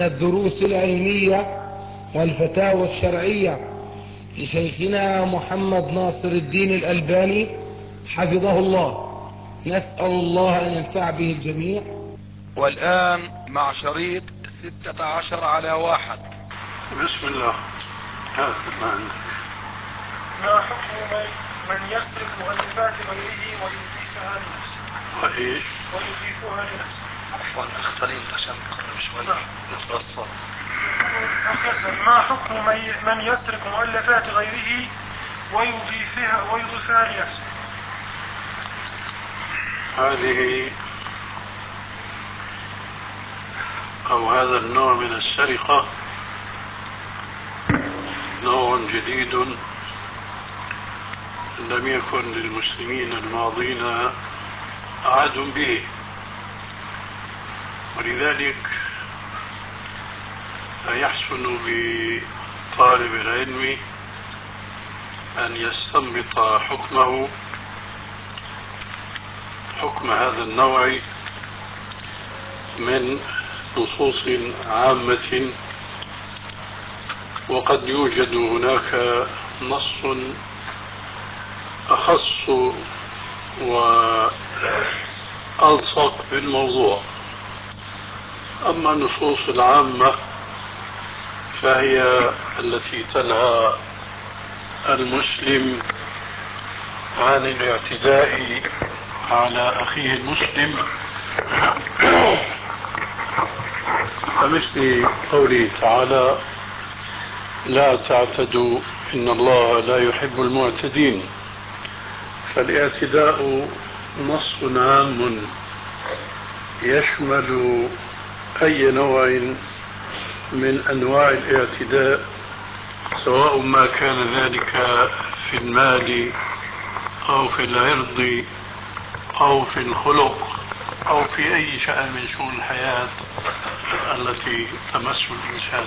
الدروس العلمية والفتاوى الشرعية لشيخنا محمد ناصر الدين الألباني حفظه الله. نسأل الله أن ينفع به الجميع. والآن مع شريط 16:1. بسم الله. ما حكم من يسرق مؤلفات غيره ويضيفها لنفسه؟ ويضيفها لنفسه. عفوا اختلين عشان نقرب شوي نتبصر. ما حكم من يسرق مؤلفات غيره ويضيفها لنفسه؟ هذه أو هذا النوع من السرقة نوع جديد لم يكن للمسلمين الماضين عهد به، ولذلك فيحسن بطالب العلم أن يستنبط حكم هذا النوع من نصوص عامة، وقد يوجد هناك نص أخص وألصق بالموضوع. أما النصوص العامة فهي التي تنهى المسلم عن الاعتداء على أخيه المسلم، فمثل قوله تعالى: لا تعتدوا إن الله لا يحب المعتدين. فالاعتداء نص عام يشمل أي نوع من أنواع الاعتداء، سواء ما كان ذلك في المال أو في العرض أو في الخلق أو في أي شأن من شؤون الحياة التي تمس الإنسان.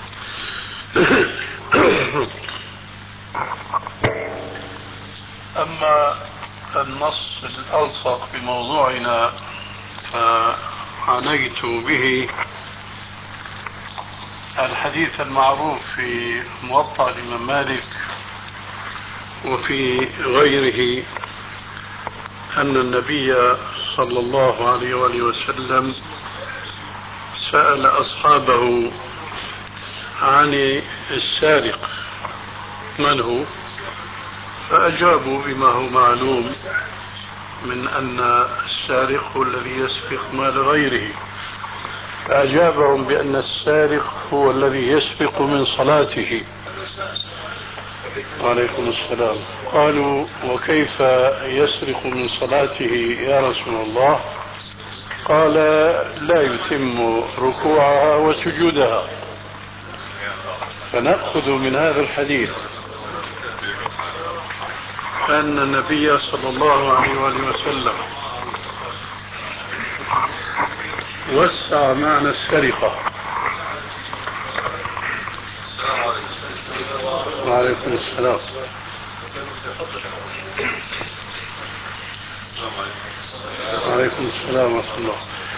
أما النص الألصق بموضوعنا فعنيت به الحديث المعروف في موطأ الإمام مالك وفي غيره أن النبي صلى الله عليه وآله وسلم سأل أصحابه عن السارق من هو، فأجابوا بما هو معلوم من أن السارق هو الذي يسرق مال غيره، فأجابهم بأن السارق هو الذي يسرق من صلاته. وعليكم السلام. قالوا: وكيف يسرق من صلاته يا رسول الله؟ قال: لا يتم ركوعها وسجودها. فنأخذ من هذا الحديث أن النبي صلى الله عليه وآله وسلم وسع معنى السرقة. وعليكم السلام. وعليكم السلام ورحمة الله.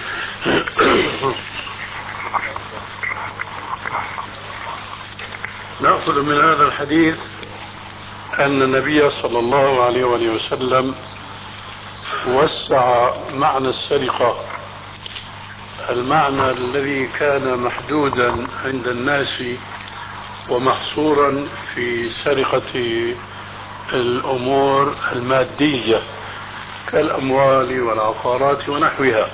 نأخذ من هذا الحديث أن النبي صلى الله عليه وآله وسلم وسع معنى السرقة، المعنى الذي كان محدودا عند الناس ومحصورا في سرقة الأمور المادية كالأموال والعقارات ونحوها.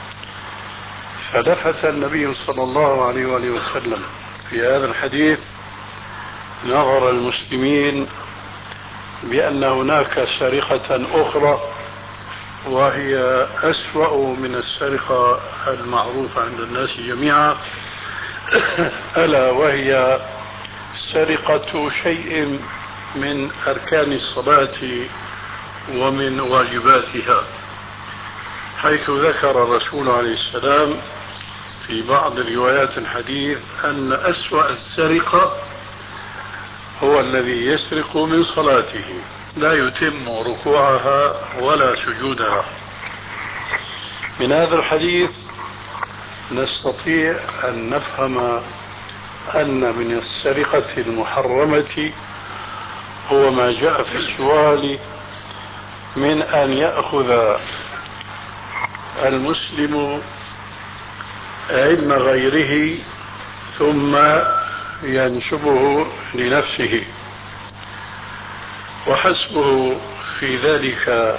فلفت النبي صلى الله عليه وآله وسلم في هذا الحديث نظر المسلمين بأن هناك سرقة أخرى وهي أسوأ من السرقة المعروفة عند الناس جميعا، ألا وهي سرقة شيء من أركان الصلاة ومن واجباتها، حيث ذكر الرسول عليه السلام في بعض روايات الحديث أن أسوأ السرقة هو الذي يسرق من صلاته لا يتم ركوعها ولا سجودها. من هذا الحديث نستطيع أن نفهم أن من السرقة المحرمة هو ما جاء في السؤال من أن يأخذ المسلم علم غيره ثم ينسبه لنفسه، وحسبه في ذلك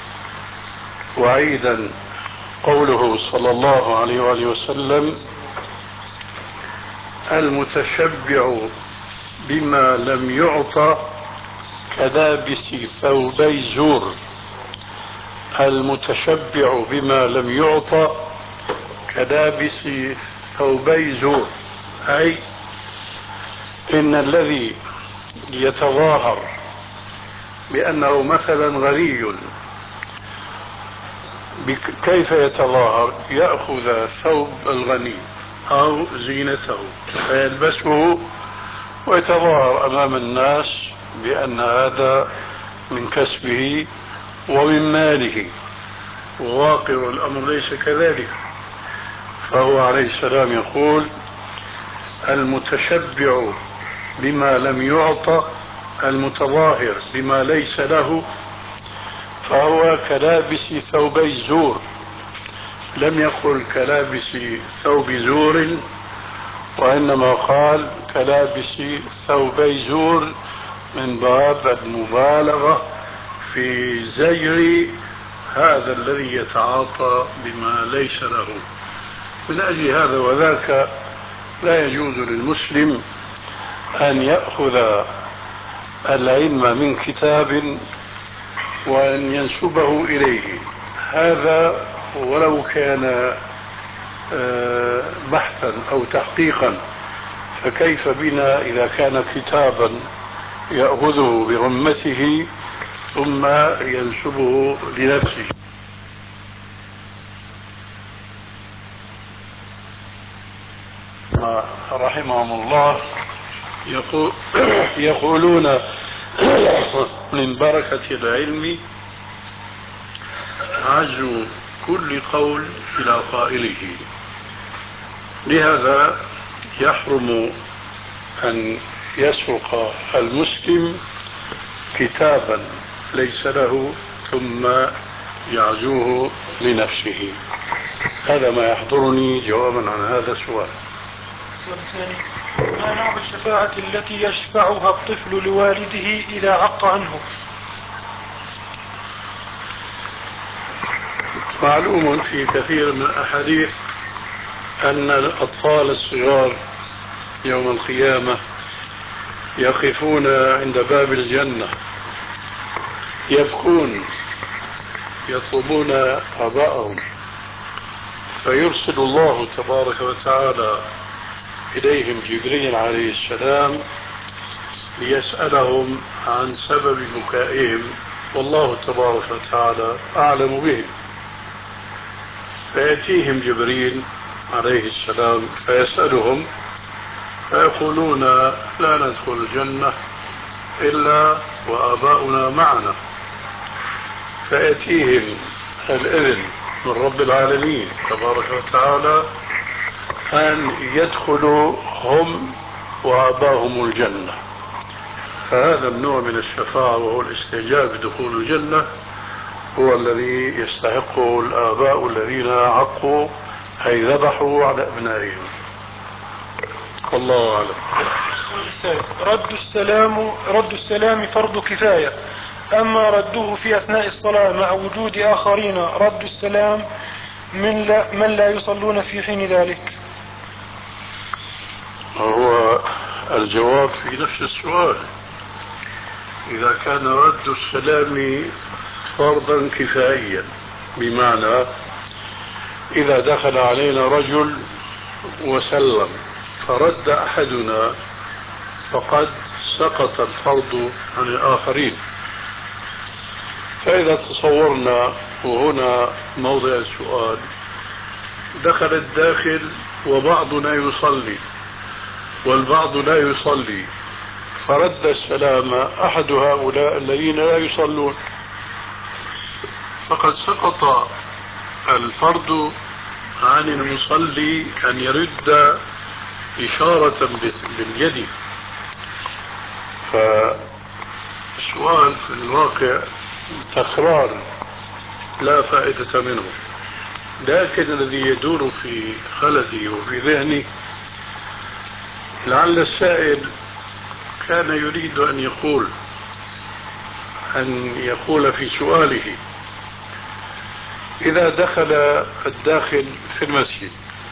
وعيدا قوله صلى الله عليه وآله وسلم: المتشبع بما لم يعطى كلابس ثوبي زور. المتشبع بما لم يعطى كلابس ثوبي زور، أي إن الذي يتظاهر بأنه مثلا غني، كيف يتظاهر؟ يأخذ ثوب الغني أو زينته فيلبسه ويتظاهر أمام الناس بأن هذا من كسبه ومن ماله، وواقع الأمر ليس كذلك. فهو عليه السلام يقول: المتشبع بما لم يعطى، المتظاهر بما ليس له، فهو كلابس ثوبي زور. لم يقل كلابس ثوب زور، وإنما قال كلابس ثوبي زور من باب المبالغة في زجر هذا الذي يتعاطى بما ليس له. من أجل هذا وذاك لا يجوز للمسلم أن يأخذ العلم من كتاب وأن ينسبه إليه، هذا ولو كان بحثا أو تحقيقا، فكيف بنا إذا كان كتابا يأخذه برمته ثم ينسبه لنفسه؟ رحمهم الله يقولون من بركة العلم عزو كل قول إلى قائله. لهذا يحرم أن يسرق المسلم كتابا ليس له ثم يعزوه لنفسه. هذا ما يحضرني جوابا عن هذا السؤال. ما نوع الشفاعة التي يشفعها الطفل لوالده إذا عق عنه؟ معلوم في كثير من الأحاديث أن الأطفال الصغار يوم القيامة يقفون عند باب الجنة يبكون يطلبون آباءهم، فيرسل الله تبارك وتعالى إليهم جبريل عليه السلام ليسألهم عن سبب بكائهم، والله تبارك وتعالى أعلم بهم. فيأتيهم جبريل عليه السلام فيسألهم فيقولون: لا ندخل الجنة إلا وآباؤنا معنا. فيأتيهم الإذن من رب العالمين تبارك وتعالى أن يدخلوا هم وآباؤهم الجنة. فهذا النوع من الشفاعة وهو الاستعجاب بدخول الجنة هو الذي يستحقه الآباء الذين عقوا أي ذبحوا على أبنائهم. والله أعلم. رد السلام فرض كفاية، أما رده في أثناء الصلاة مع وجود آخرين رد السلام من لا يصلون في حين ذلك. هو الجواب في نفس السؤال. إذا كان رد السلام فرضا كفائيا، بمعنى إذا دخل علينا رجل وسلم فرد أحدنا فقد سقط الفرض عن الآخرين. فإذا تصورنا، وهنا موضع السؤال، دخل الداخل وبعضنا يصلي والبعض لا يصلي، فرد السلام أحد هؤلاء الذين لا يصلون، فقد سقط الفرض عن المصلي أن يرد إشارة باليد. فالسؤال في الواقع تكرار لا فائدة منه، لكن الذي يدور في خلدي وفي ذهني لعل السائل كان يريد أن يقول في سؤاله: إذا دخل الداخل في المسجد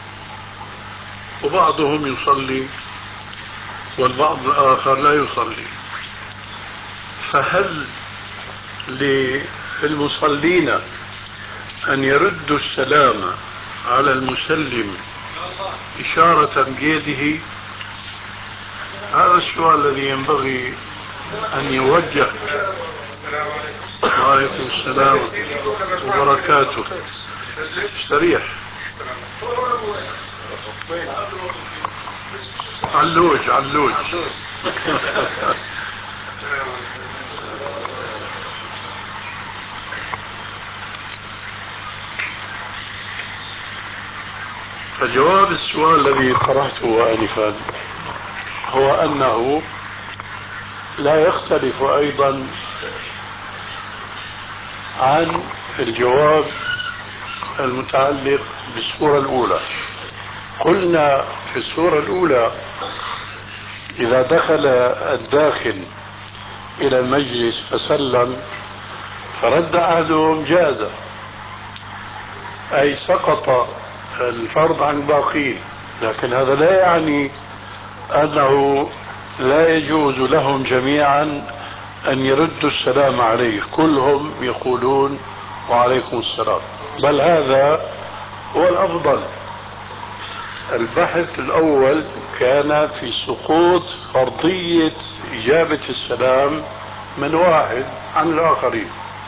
وبعضهم يصلي والبعض الآخر لا يصلي، فهل للمصلين أن يردوا السلام على المسلم إشارة بيده؟ هذا السؤال الذي ينبغي أن يوجه. وعليكم السلام وبركاته. استريح. علوج. فجواب السؤال الذي طرحته آنفا هو أنه لا يختلف أيضا عن الجواب المتعلق بالسورة الأولى. قلنا في السورة الأولى إذا دخل الداخل إلى المجلس فسلم فرد أحدهم جاز، أي سقط الفرض عن الباقين، لكن هذا لا يعني أنه لا يجوز لهم جميعا أن يردوا السلام عليه، كلهم يقولون وعليكم السلام، بل هذا هو الأفضل. البحث الأول كان في سقوط فرضية إجابة السلام من واحد عن الآخرين،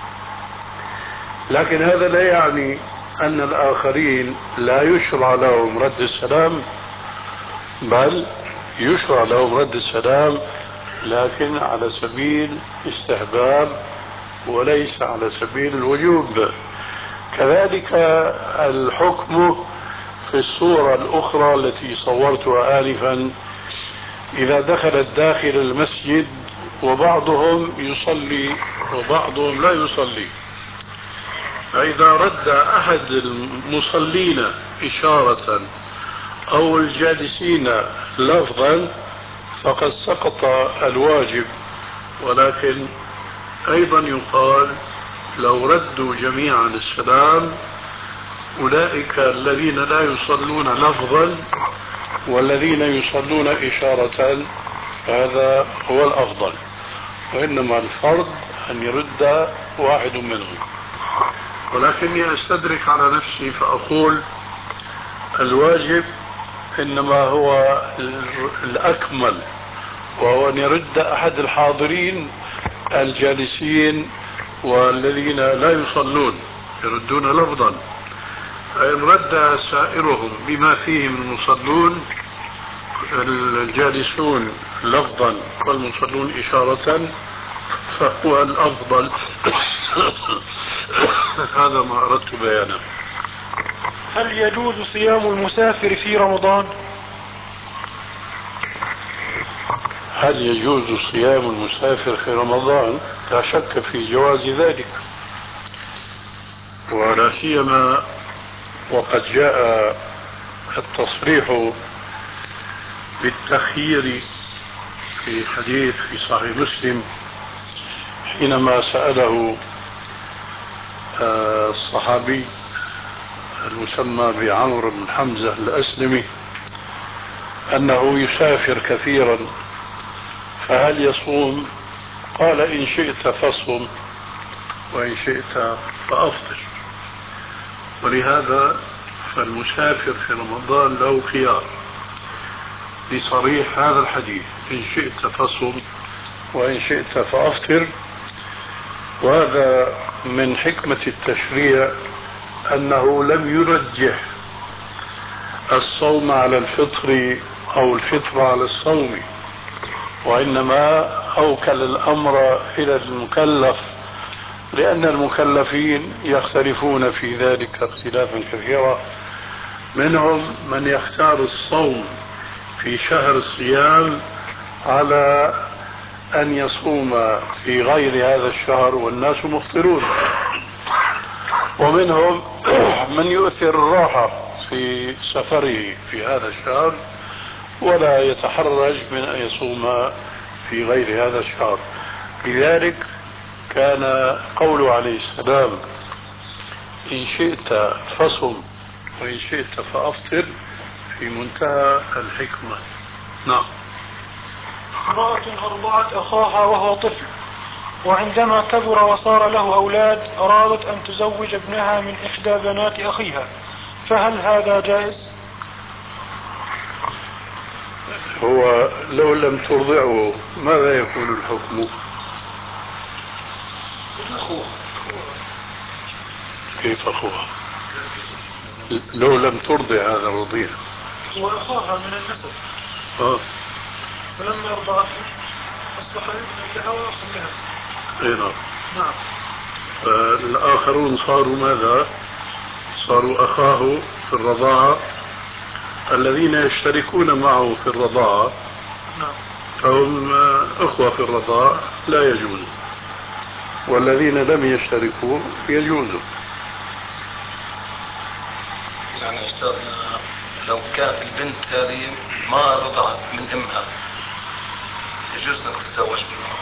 لكن هذا لا يعني أن الآخرين لا يشرع لهم رد السلام، بل يشرع لهم رد السلام لكن على سبيل استحباب وليس على سبيل الوجوب. كذلك الحكم في الصورة الأخرى التي صورتها آنفا: إذا دخل داخل المسجد وبعضهم يصلي وبعضهم لا يصلي، فإذا رد أحد المصلين إشارة أو الجالسين لفظا فقد سقط الواجب، ولكن أيضا يقال لو ردوا جميعا السلام أولئك الذين لا يصلون لفظا والذين يصلون إشارة، هذا هو الأفضل، وإنما الفرض أن يرد واحد منهم. ولكني أستدرك على نفسي فأقول الواجب إنما هو الأكمل، وهو أن يرد أحد الحاضرين الجالسين والذين لا يصلون يردون لفظا، فإن رد سائرهم بما فيهم المصلون الجالسون لفظا والمصلون إشارة فهو الأفضل. هذا ما أردت بيانه. هل يجوز صيام المسافر في رمضان؟ هل يجوز صيام المسافر في رمضان؟ لا شك في جواز ذلك، ولا سيما وقد جاء التصريح بالتخيير في حديث في صحيح مسلم حينما سأله الصحابي المسمى بعمرو بن حمزة الأسلمي أنه يسافر كثيرا فهل يصوم؟ قال: إن شئت فصم وإن شئت فأفطر. ولهذا فالمسافر في رمضان له خيار لصريح هذا الحديث: إن شئت فصم وإن شئت فأفطر. وهذا من حكمة التشريع أنه لم يرجح الصوم على الفطر أو الفطر على الصوم، وإنما أوكل الأمر إلى المكلف، لأن المكلفين يختلفون في ذلك اختلافا كثيرا، منهم من يختار الصوم في شهر الصيام على أن يصوم في غير هذا الشهر والناس مفطرون، ومنهم من يؤثر الراحة في سفره في هذا الشهر ولا يتحرج من أن يصوم في غير هذا الشهر. لذلك كان قوله عليه السلام: إن شئت فصم وإن شئت فأفطر، في منتهى الحكمة. نعم. امرأة أرضعت أخاها وهو طفل، وعندما كبر وصار له أولاد أرادت أن تزوج ابنها من إحدى بنات أخيها، فهل هذا جائز؟ هو لو لم ترضعه ماذا يكون الحكم؟ أخوه. كيف أخوها؟ لو لم ترضع هذا الرضيع وأخاها من النسب، فلما أرضعته أصبح ابنا لها وأخ لها. أيضا. نعم. فالآخرون صاروا ماذا؟ صاروا أخاه في الرضاعة، الذين يشتركون معه في الرضاعة نعم. فهم أخوة في الرضاعة لا يجوز، والذين لم يشتركوا يجوز. يعني أستاذنا لو كانت البنت هذه ما رضعت من أمها يجوز أن تتزوج منها؟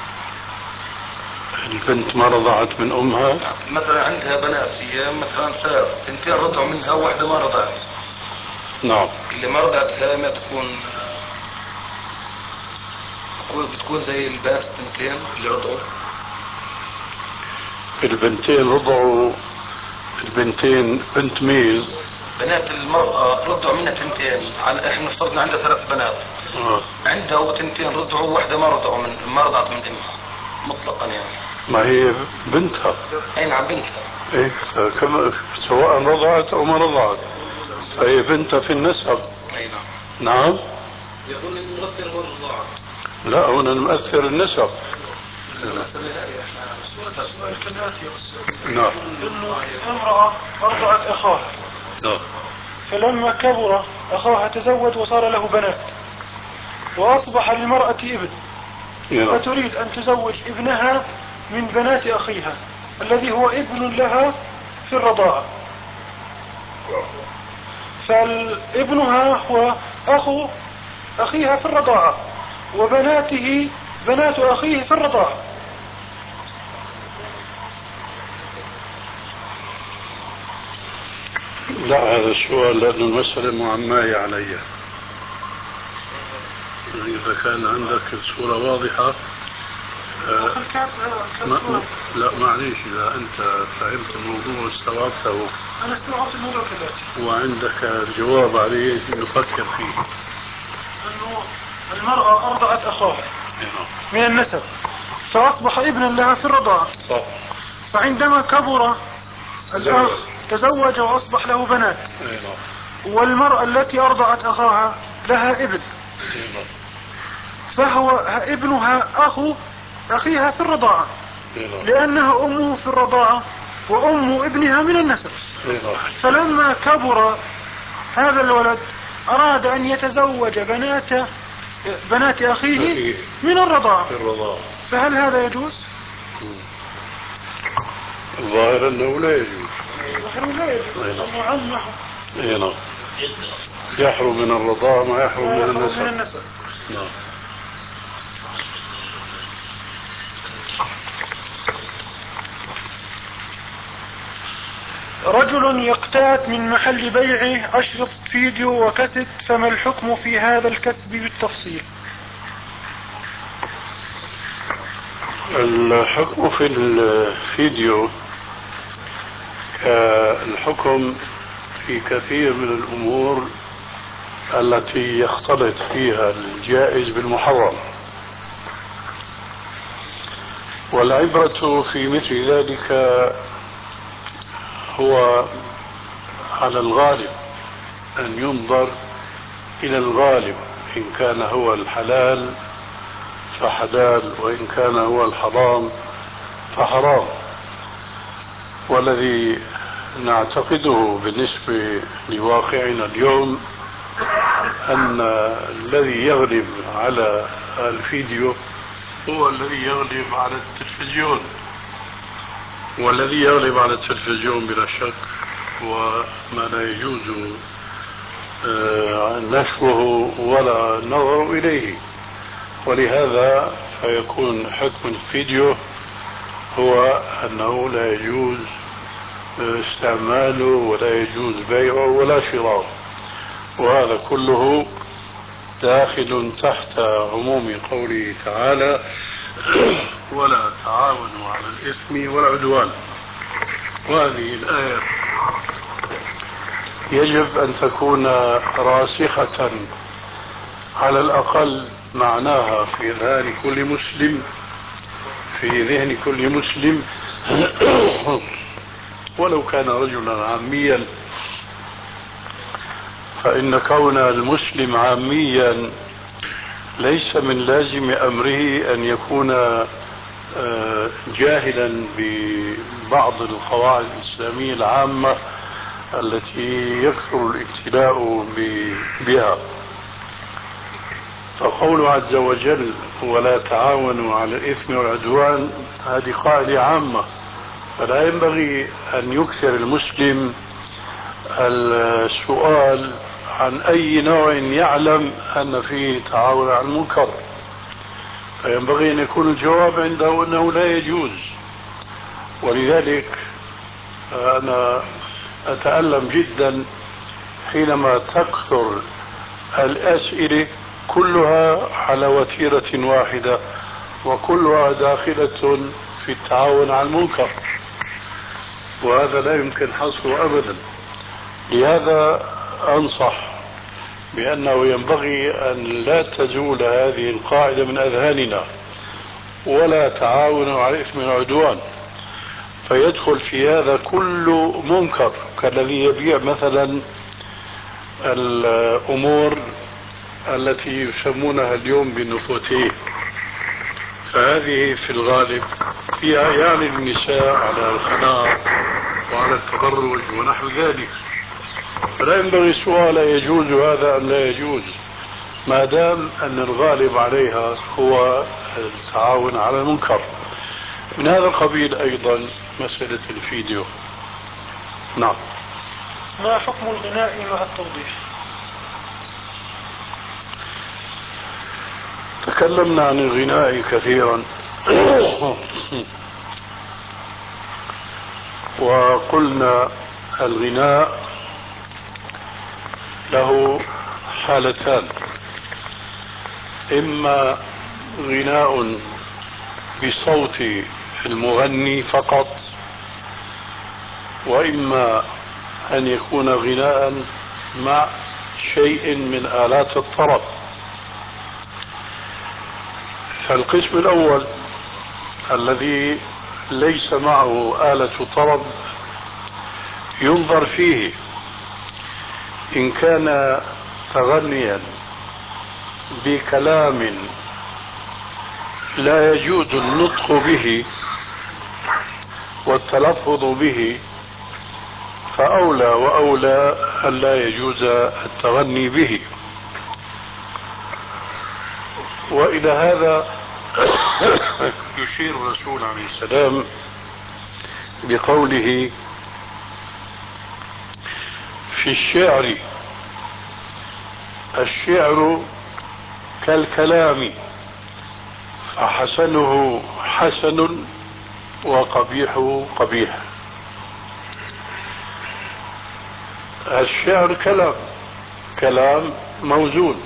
البنت ما رضعت من أمها؟ مثلا عندها بنات، هي مثلا ثلاث، بنتين رضعوا منها واحدة ما رضعت. نعم. اللي ما رضعتها ما بتكون زي البنات البنتين اللي رضعوا. البنتين رضعوا، البنتين بنت ميز، بنات المرأة رضعوا منها تنتين، احنا افترضنا عندها ثلاث بنات. عندها تنتين رضعوا، واحدة ما رضعت من امها مطلقا يعني. ما هي بنتها. اي نعم بنتها. إيه، سواء رضعت او ما رضعت فهي بنتها في النسب. اي نعم. نعم. يظن المؤثر هو الرضاعة. لا، هنا المؤثر النسب. السؤال كالآتي: نعم. إنه امرأة أرضعت أخاها، نعم. فلما كبر أخاها تزوج وصار له بنات، وأصبح للمرأة ابن، نعم. فتريد أن تزوج ابنها من بنات أخيها الذي هو ابن لها في الرضاعة، فابنها هو أخو أخيها في الرضاعة، وبناته بنات أخيه في الرضاعة. لا، هذا السؤال لأن المسألة معماية علي. إذا كان عندك الصورة واضحة لا معليش، إذا أنت فهمت الموضوع واستوعبته أنا استوعبت الموضوع كذلك وعندك الجواب عليه نفكر فيه. أنه المرأة أرضعت أخاها من النسب، فأصبح ابنا لها في الرضاعة، فعندما كبر الأخ تزوج وأصبح له بنات، والمرأة التي أرضعت أخاها لها ابن، فهو ابنها أخو أخيها في الرضاعة، لأنها أمه في الرضاعة وأم ابنها من النسب. فلما كبر هذا الولد أراد أن يتزوج بنات أخيه من الرضاعة، فهل هذا يجوز؟ الظاهر أنه لا يجوز. أنه عمه يحرم من الرضاعة ما يحرم من النسب. نعم. رجل يقتات من محل بيعه أشرط فيديو وكاسيت، فما الحكم في هذا الكسب بالتفصيل؟ الحكم في الفيديو كالحكم في كثير من الأمور التي يختلط فيها الجائز بالمحرم، والعبرة في مثل ذلك هو على الغالب أن ينظر إلى الغالب، إن كان هو الحلال فحلال وإن كان هو الحرام فحرام. والذي نعتقده بالنسبة لواقعنا اليوم أن الذي يغلب على الفيديو هو الذي يغلب على التلفزيون، والذي يغلب على التلفزيون بلا شك وما لا يجوز نشره ولا النظر إليه. ولهذا فيكون حكم الفيديو هو أنه لا يجوز استعماله ولا يجوز بيعه ولا شراؤه، وهذا كله داخل تحت عموم قوله تعالى ولا تعاونوا على الإثم والعدوان. وهذه الآية يجب أن تكون راسخة على الأقل معناها في ذهن كل مسلم، في ذهن كل مسلم ولو كان رجلا عاميا، فإن كون المسلم عاميا ليس من لازم أمره أن يكون جاهلا ببعض القواعد الإسلامية العامة التي يكثر الابتلاء بها. فقول عز وجل ولا تعاونوا على الإثم والعدوان هذه قاعدة عامة، فلا ينبغي أن يكثر المسلم السؤال عن أي نوع يعلم أن فيه تعاون على المنكر، فينبغي أن يكون الجواب عنده أنه لا يجوز. ولذلك أنا أتألم جدا حينما تكثر الأسئلة كلها على وتيرة واحدة وكلها داخلة في التعاون على المنكر، وهذا لا يمكن حصره أبدا. لهذا أنصح بأنه ينبغي أن لا تزول هذه القاعدة من أذهاننا، ولا تعاونوا على الإثم والعدوان، فيدخل في هذا كل منكر، كالذي يبيع مثلا الأمور التي يسمونها اليوم بالنفوتيه، فهذه في الغالب فيها يعني النساء على الخناء وعلى التبرج ونحو ذلك. فلا ينبغي السؤال يجوز هذا أم لا يجوز، ما دام أن الغالب عليها هو التعاون على المنكر. من هذا القبيل أيضا مسألة الفيديو. نعم. ما حكم الغناء مع التوضيح؟ تكلمنا عن الغناء كثيرا وقلنا الغناء له حالتان: إما غناء بصوت المغني فقط، وإما أن يكون غناء مع شيء من آلات الطرب. فالقسم الأول الذي ليس معه آلة طرب ينظر فيه إن كان تغنيا بكلام لا يجوز النطق به والتلفظ به، فأولى وأولى أن لا يجوز التغني به. وإلى هذا يشير الرسول عليه السلام بقوله في الشعر: الشعر كالكلام فحسنه حسن وقبيحه قبيح. الشعر كلام موزون،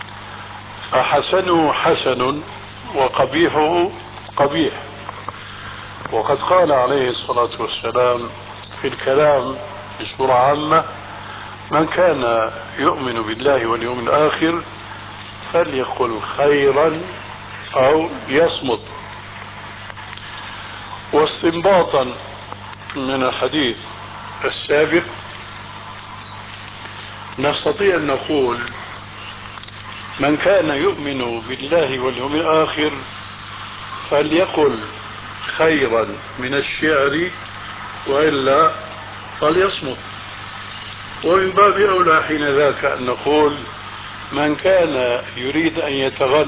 فحسنه حسن وقبيحه قبيح. وقد قال عليه الصلاة والسلام في الكلام بصورة عامة: من كان يؤمن بالله واليوم الآخر فليقل خيرا أو يصمت. واستنباطا من الحديث السابق نستطيع أن نقول: من كان يؤمن بالله واليوم الآخر فليقل خيرا من الشعر وإلا فليصمت. ومن باب أولى حين ذاك أن نقول من كان يريد أن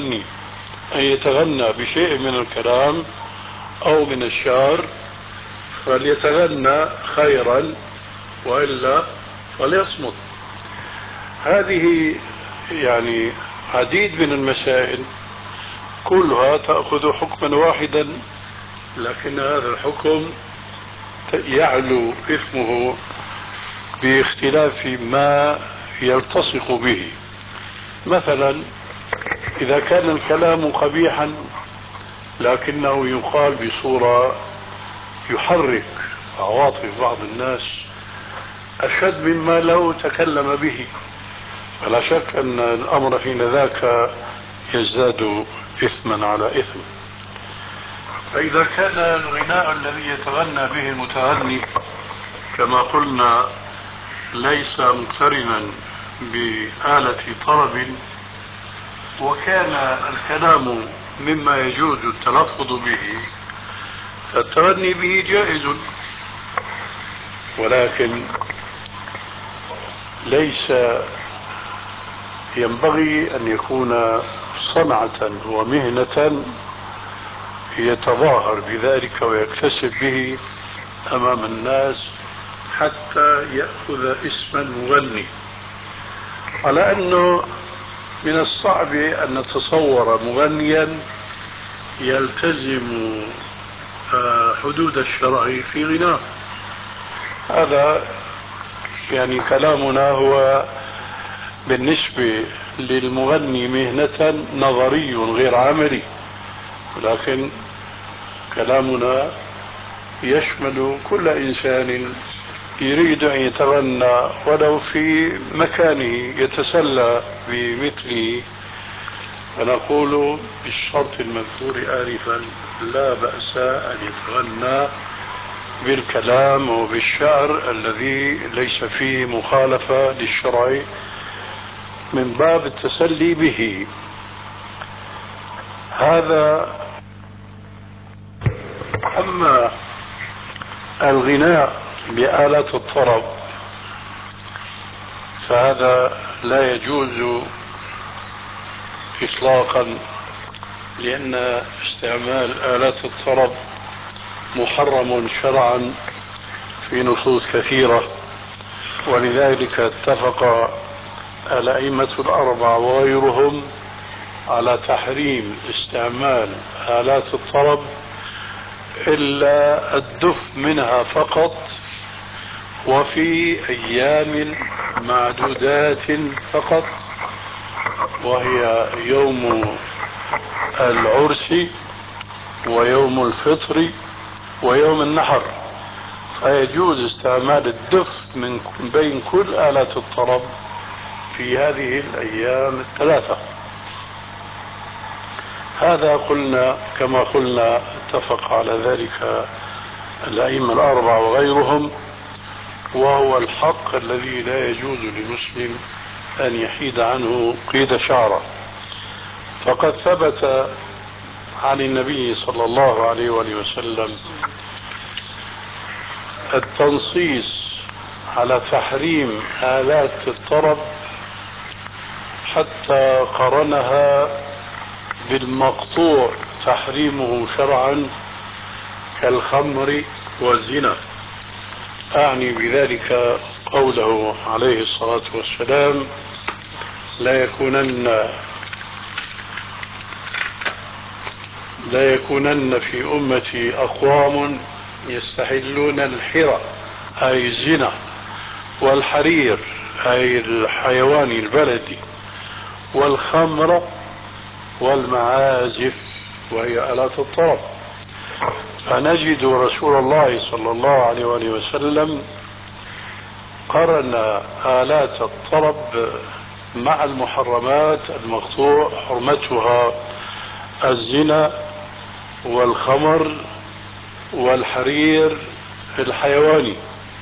يتغنى بشيء من الكلام أو من الشعر فليتغنى خيرا، وإلا فليصمت. هذه يعني عديد من المسائل كلها تأخذ حكما واحدا، لكن هذا الحكم يعلو إثمه باختلاف ما يلتصق به. مثلا إذا كان الكلام قبيحا لكنه يقال بصورة يحرك عواطف بعض الناس أشد مما لو تكلم به، فلا شك أن الأمر حين ذاك يزداد إثما على إثم. فإذا كان الغناء الذي يتغنى به المتغني كما قلنا ليس مقترنا بآلة طرب، وكان الكلام مما يجوز التلفظ به، فالتغني به جائز، ولكن ليس ينبغي أن يكون صنعة ومهنة يتظاهر بذلك ويكتسب به أمام الناس حتى يأخذ اسم المغني. على أنه من الصعب أن نتصور مغنيا يلتزم حدود الشرع في غناه. هذا يعني كلامنا هو بالنسبة للمغني مهنة نظري غير عملي، لكن كلامنا يشمل كل إنسان يريد أن يتغنى ولو في مكانه يتسلى بمثله، فنقول بالشرط المذكور آنفا لا بأس أن يتغنى بالكلام وبالشعر الذي ليس فيه مخالفة للشرع من باب التسلي به. هذا. أما الغناء بآلات الطرب فهذا لا يجوز إطلاقا، لأن استعمال آلات الطرب محرم شرعا في نصوص كثيرة، ولذلك اتفق الأئمة الأربعة وغيرهم على تحريم استعمال آلات الطرب إلا الدف منها فقط، وفي أيام معدودات فقط، وهي يوم العرس ويوم الفطر ويوم النحر، فيجوز استعمال الدف من بين كل آلات الطرب في هذه الأيام الثلاثة. هذا قلنا كما قلنا اتفق على ذلك الأئمة الأربعة وغيرهم، وهو الحق الذي لا يجوز للمسلم أن يحيد عنه قيد شعره. فقد ثبت عن النبي صلى الله عليه وآله وسلم التنصيص على تحريم آلات الطرب حتى قرنها بالمقطوع تحريمه شرعا كالخمر والزنا. أعني بذلك قوله عليه الصلاة والسلام: لا يكونن في أمتي أقوام يستحلون الحرى أي الزنا، والحرير أي الحيوان البلدي، والخمر والمعازف وهي آلات الطرب. فنجد رسول الله صلى الله عليه وآله وسلم قرن آلات الطرب مع المحرمات المقطوع حرمتها الزنا والخمر والحرير الحيواني.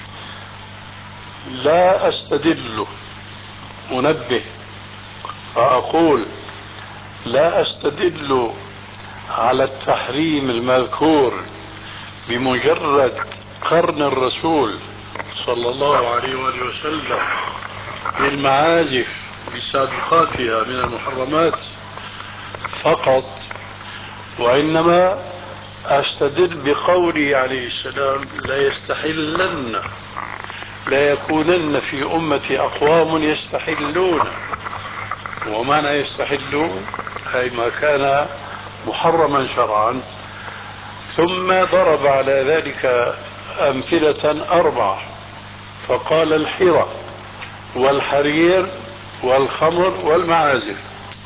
لا أستدل، أنبه فأقول لا أستدل على التحريم المذكور بمجرد قرن الرسول صلى الله عليه وآله وسلم للمعازف بسابقاتها من المحرمات فقط، وإنما أستدل بقوله عليه السلام: لا يستحلن، لا يكونن في أمتي أقوام يستحلون. ومعنى يستحلون أي ما كان محرما شرعا. ثم ضرب على ذلك أمثلة 4، فقال: الحرى والحرير والخمر والمعازف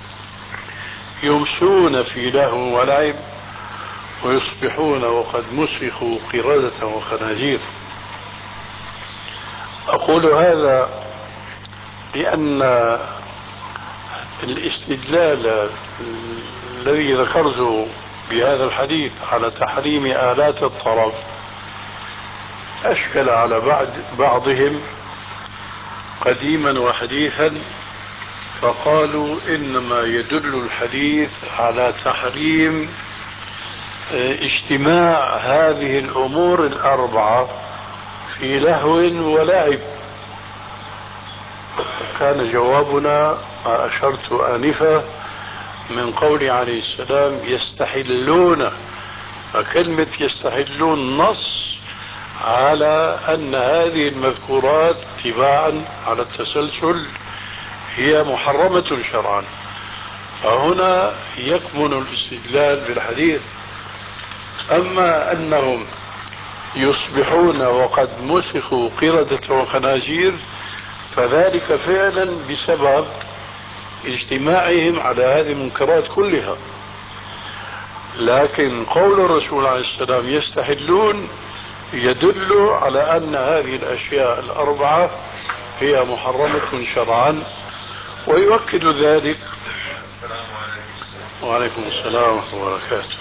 يمسون في لهو ولعب ويصبحون وقد مسخوا قردة وخنازير. أقول هذا لأن الاستدلال الذي ذكرته بهذا الحديث على تحريم آلات الطرب أشكل على بعضهم قديما وحديثا، فقالوا إنما يدل الحديث على تحريم اجتماع هذه الأمور 4 في لهو ولعب. كان جوابنا ما أشرت آنفا من قول عليه السلام: يستحلون. فكلمة يستحلون نص على أن هذه المذكورات تباعا على التسلسل هي محرمة شرعا. فهنا يكمن الاستدلال بالحديث. أما أنهم يصبحون وقد مسخوا قردة وخنازير فذلك فعلا بسبب اجتماعهم على هذه المنكرات كلها. لكن قول الرسول عليه السلام يستحلون يدل على أن هذه الأشياء 4 هي محرمة شرعا. ويؤكد ذلك وعليكم السلام ورحمة الله وبركاته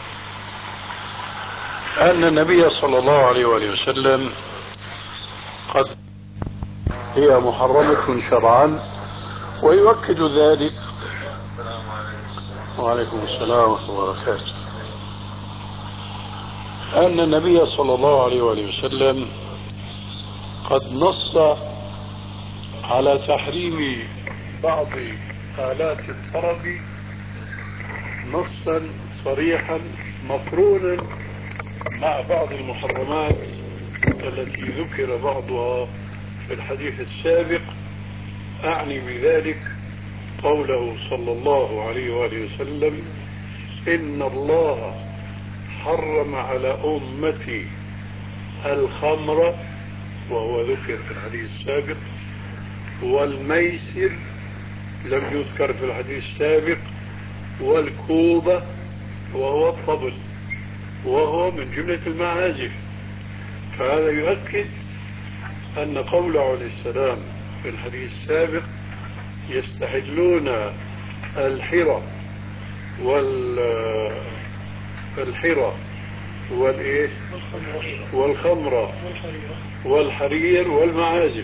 أن النبي صلى الله عليه وآله وسلم قد هي محرمة شرعا. ويؤكد ذلك وعليكم السلام ورحمة الله وبركاته أن النبي صلى الله عليه وآله وسلم قد نص على تحريم بعض آلات الطرب نصا صريحا مقرونا مع بعض المحرمات التي ذكر بعضها في الحديث السابق. أعني بذلك قوله صلى الله عليه وآله وسلم: إن الله حرم على أمتي الخمر، وهو ذكر في الحديث السابق، والميسر لم يذكر في الحديث السابق، والكوبة وهو الطبل وهو من جملة المعازف. فهذا يؤكد أن قوله عليه السلام في الحديث السابق: يستحلون الحرى والخمر والحرير والمعازف،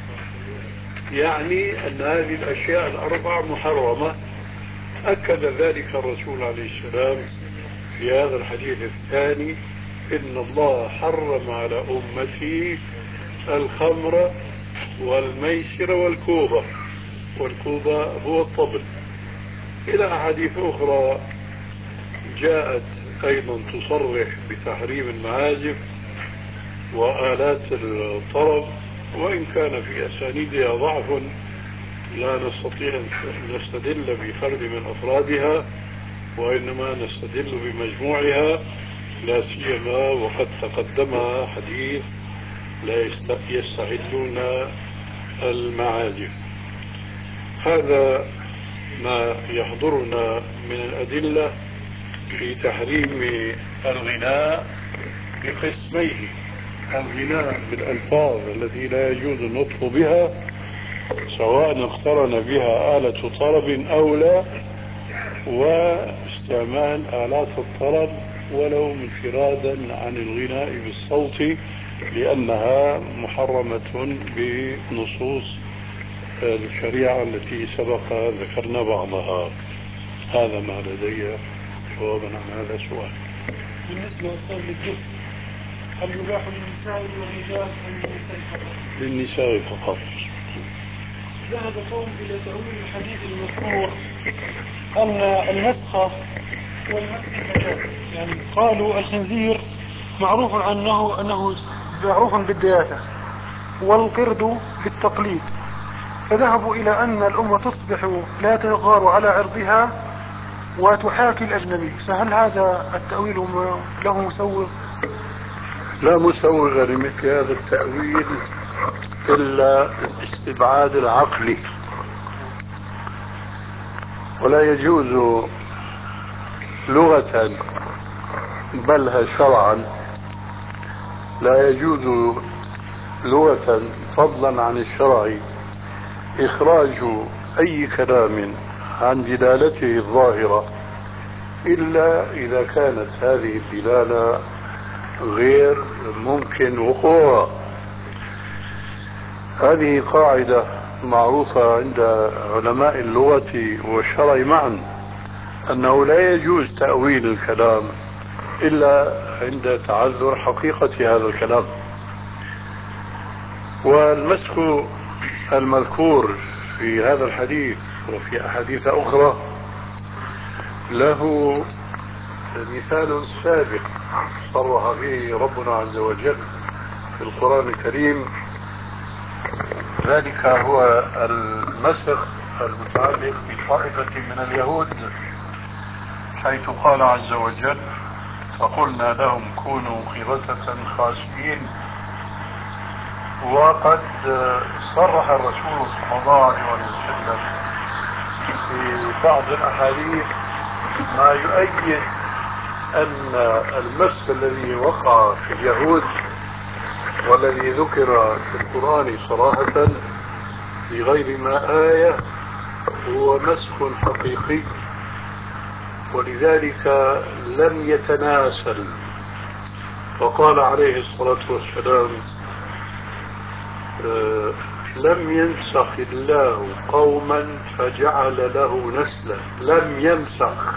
يعني أن هذه الأشياء 4 محرمة. أكد ذلك الرسول عليه السلام في هذا الحديث الثاني: إن الله حرم على أمتي الخمر والميسر والكوبة، والكوبة هو الطبل، إلى أحاديث أخرى جاءت أيضا تصرح بتحريم المعازف وآلات الطرب، وإن كان في أسانيدها ضعف لا نستطيع أن نستدل بفرد من أفرادها، وإنما نستدل بمجموعها، لا سيما وقد تقدم حديث لا يستحلون المعازف. هذا ما يحضرنا من الأدلة في تحريم الغناء بقسميه: الغناء بالألفاظ التي لا يجوز النطق بها سواء اقترن بها آلة طرب أو لا، واستعمال آلات الطرب ولو انفرادا عن الغناء بالصوت لأنها محرمة بنصوص الشريعة التي سبق ذكرنا بعضها. هذا ما لدي جوابا عن هذا السؤال. بالنسبة للدف هل يباح للنساء والرجال أم للنساء فقط؟ للنساء فقط. ذهب قوم إلى تأويل الحديث المذكور أن المسخ والمسخ مجاز، يعني قالوا الخنزير معروف أنه معروف بالدياثة والقرد بالتقليد، فذهبوا إلى أن الأمة تصبح لا تغار على عرضها وتحاكي الأجنبي، فهل هذا التأويل له مسوغ؟ لا مسوغ لمثل هذا التأويل إلا الاستبعاد العقلي، ولا يجوز لغة بل شرعا، لا يجوز لغة فضلا عن الشرع إخراج أي كلام عن دلالته الظاهرة إلا إذا كانت هذه الدلالة غير ممكن وقوعها. هذه قاعدة معروفة عند علماء اللغة والشرع معا، أنه لا يجوز تأويل الكلام إلا عند تعذر حقيقة هذا الكلام. والمسخ المذكور في هذا الحديث وفي أحاديث أخرى له مثال سابق صرح به ربنا عز وجل في القرآن الكريم، ذلك هو المسخ المتعلق بطائفة من اليهود، حيث قال عز وجل: فقلنا لهم كونوا قردة خاسئين. وقد صرح الرسول صلى الله عليه وسلم في بعض الأحاديث ما يؤيد أن المسخ الذي وقع في اليهود والذي ذكر في القرآن صراحة بغير ما آية هو مسخ حقيقي، ولذلك لم يتناسل. وقال عليه الصلاة والسلام: لم ينسخ الله قوما فجعل له نسلا. لم ينسخ.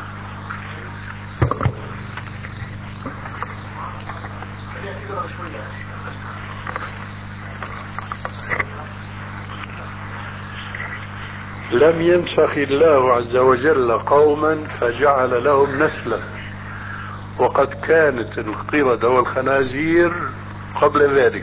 لم ينسخ الله عز وجل قوما فجعل لهم نسلا، وقد كانت القردة والخنازير قبل ذلك.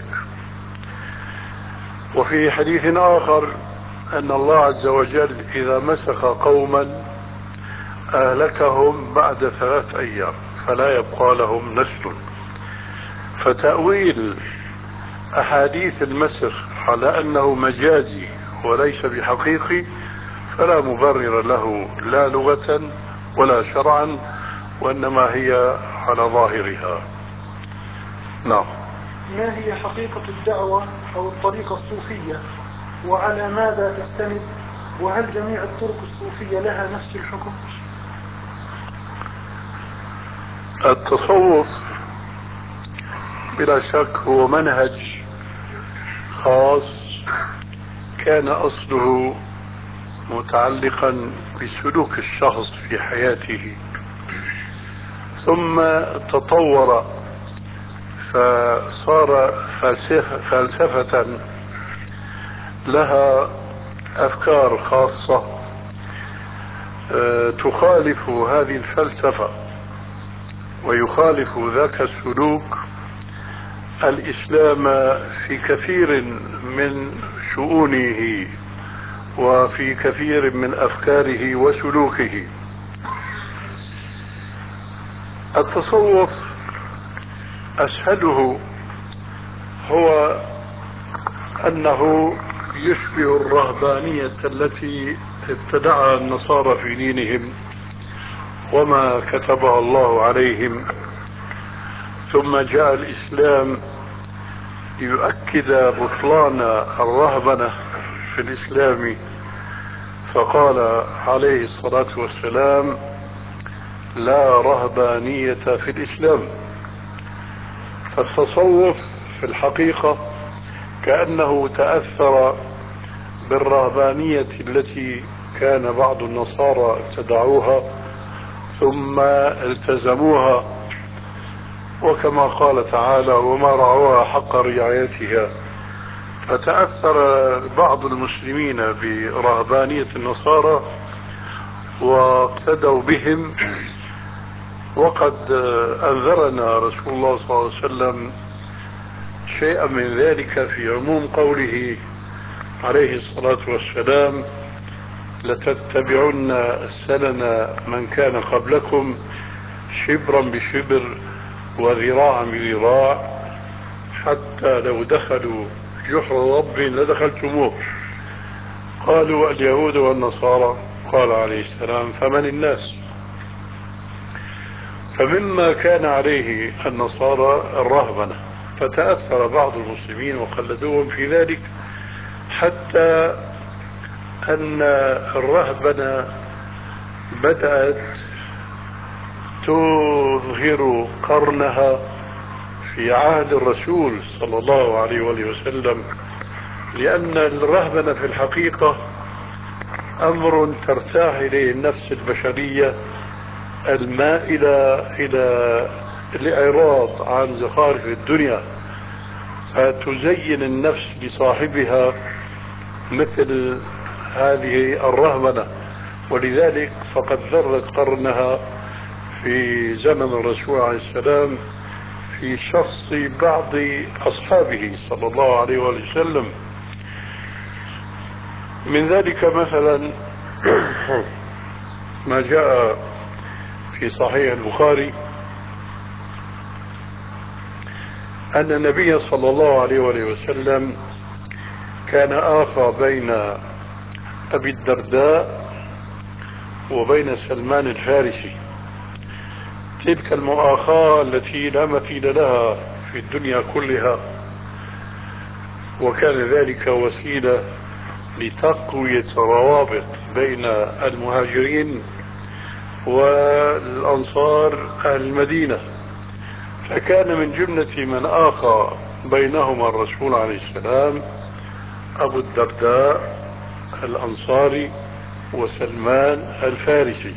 وفي حديث آخر أن الله عز وجل إذا مسخ قوما أهلكهم بعد 3 أيام فلا يبقى لهم نسل. فتأويل أحاديث المسخ على أنه مجازي وليس بحقيقي فلا مبرر له لا لغة ولا شرعا، وإنما هي على ظاهرها. نعم. ما هي حقيقة الدعوة أو الطريقة الصوفية، وعلى ماذا تستند، وهل جميع الطرق الصوفية لها نفس الحكم؟ التصوف بلا شك هو منهج خاص كان أصله متعلقا بسلوك الشخص في حياته، ثم تطور فصار فلسفة لها أفكار خاصة تخالف هذه الفلسفة ويخالف ذاك السلوك الإسلام في كثير من شؤونه وفي كثير من أفكاره وسلوكه. التصوف أسهله هو أنه يشبه الرهبانية التي ابتدعها النصارى في دينهم وما كتبها الله عليهم، ثم جاء الإسلام ليؤكد بطلان الرهبنة في الإسلام، فقال عليه الصلاة والسلام: لا رهبانية في الإسلام. فالتصوف في الحقيقة كأنه تأثر بالرهبانية التي كان بعض النصارى ابتدعوها ثم التزموها وكما قال تعالى وما رعوها حق رعايتها. فتأثر بعض المسلمين برهبانية النصارى واقتدوا بهم، وقد أنذرنا رسول الله صلى الله عليه وسلم شيئا من ذلك في عموم قوله عليه الصلاة والسلام لتتبعن سنن من كان قبلكم شبرا بشبر وذراعا بذراع حتى لو دخلوا جحر رب لدخلتموه. قالوا اليهود والنصارى، قال عليه السلام فمن الناس؟ فمما كان عليه النصارى الرهبنة، فتأثر بعض المسلمين وقلدوهم في ذلك، حتى أن الرهبنة بدأت تظهر قرنها في عهد الرسول صلى الله عليه وسلم، لأن الرهبنة في الحقيقة أمر ترتاح إليه النفس البشرية المائلة إلى الإعراض عن زخارف الدنيا، فتزين النفس لصاحبها مثل هذه الرهبنة. ولذلك فقد ذرت قرنها في زمن الرسول عليه السلام في شخص بعض أصحابه صلى الله عليه وسلم. من ذلك مثلا ما جاء في صحيح البخاري أن النبي صلى الله عليه وسلم كان آخى بين أبي الدرداء وبين سلمان الفارسي، تلك المؤاخاة التي لا مثيل لها في الدنيا كلها، وكان ذلك وسيلة لتقوية روابط بين المهاجرين والأنصار المدينة. فكان من جملة من آخى بينهما الرسول عليه السلام أبو الدرداء الأنصاري وسلمان الفارسي.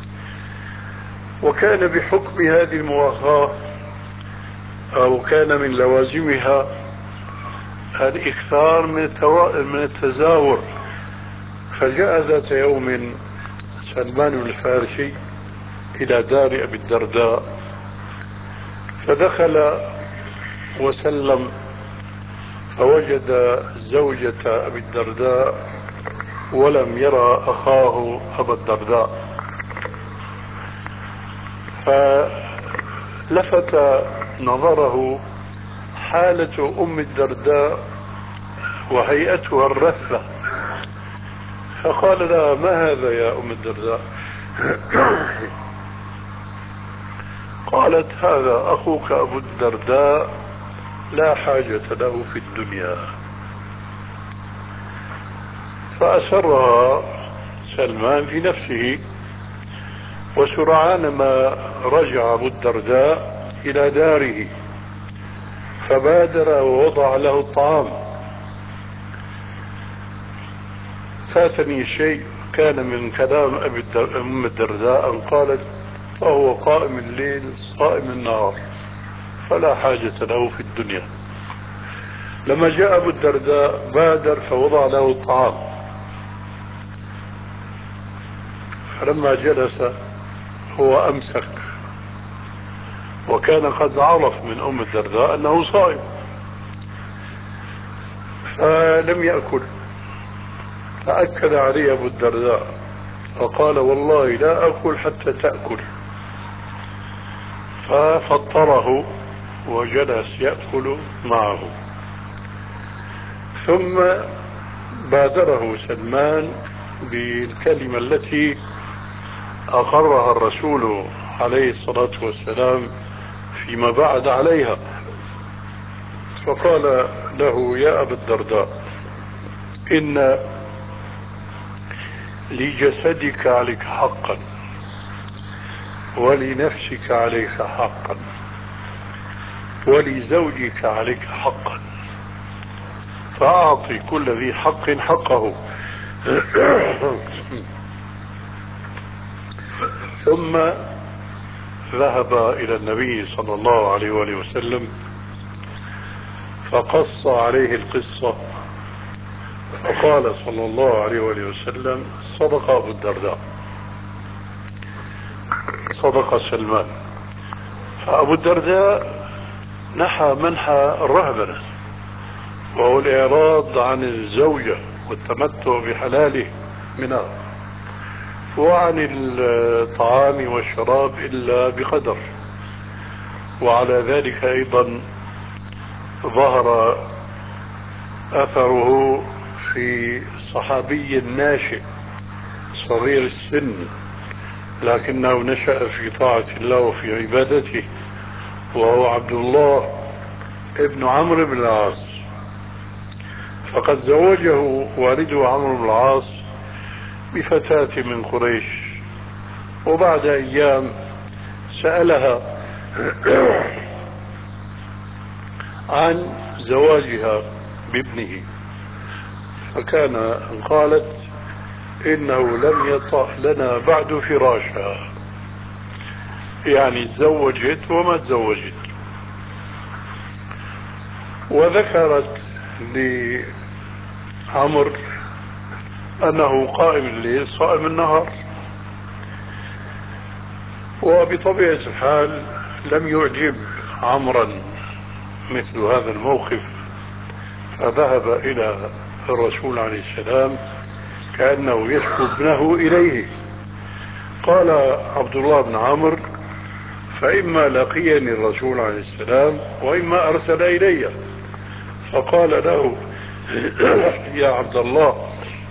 وكان بحكم هذه المؤاخاة أو كان من لوازمها الإكثار من التزاور. فجاء ذات يوم سلمان الفارسي إلى دار أبي الدرداء، فدخل وسلم فوجد زوجة أبي الدرداء ولم يرى أخاه أبا الدرداء، فلفت نظره حالة أم الدرداء وهيئتها الرثة، فقال لها ما هذا يا أم الدرداء؟ قالت هذا أخوك أبو الدرداء لا حاجة له في الدنيا. فأسرها سلمان في نفسه، وسرعان ما رجع أبو الدرداء إلى داره فبادر ووضع له الطعام. فاتني شيء كان من كلام أم الدرداء أن قالت فهو قائم الليل صائم النهار فلا حاجة له في الدنيا. لما جاء أبو الدرداء بادر فوضع له الطعام، فلما جلس هو أمسك، وكان قد عرف من أم الدرداء أنه صائم، فلم يأكل. فأكد عليه أبو الدرداء فقال والله لا أكل حتى تأكل، ففطره وجلس يأكل معه. ثم بادره سلمان بالكلمة التي أقرها الرسول عليه الصلاة والسلام فيما بعد عليها، فقال له يا أبا الدرداء إن لجسدك عليك حقا ولنفسك عليك حقا ولزوجك عليك حقا، فأعطي كل ذي حق حقه. ثم ذهب إلى النبي صلى الله عليه وآله وسلم فقص عليه القصة، فقال صلى الله عليه وآله وسلم: صدق أبو الدرداء، صدق سلمان. فأبو الدرداء نحى منحى الرهبنة، وهو الإعراض عن الزوجة والتمتع بحلاله منها، وعن الطعام والشراب إلا بقدر. وعلى ذلك أيضا ظهر أثره في صحابي ناشئ صغير السن لكنه نشأ في طاعة الله وفي عبادته، وهو عبد الله ابن عمرو بن العاص. فقد زوجه والده عمرو بن العاص بفتاة من قريش، وبعد أيام سألها عن زواجها بابنه، فكان قالت: إنه لم يطأ لنا بعد فراشا، يعني تزوجت وما تزوجت. وذكرت لعمر أنه قائم الليل صائم النهار، وبطبيعة الحال لم يعجب عمرا مثل هذا الموقف، فذهب إلى الرسول عليه السلام كأنه يشكو ابنه إليه. قال عبد الله بن عمرو: فإما لقيني الرسول عليه السلام وإما أرسل إلي. فقال له: يا عبد الله،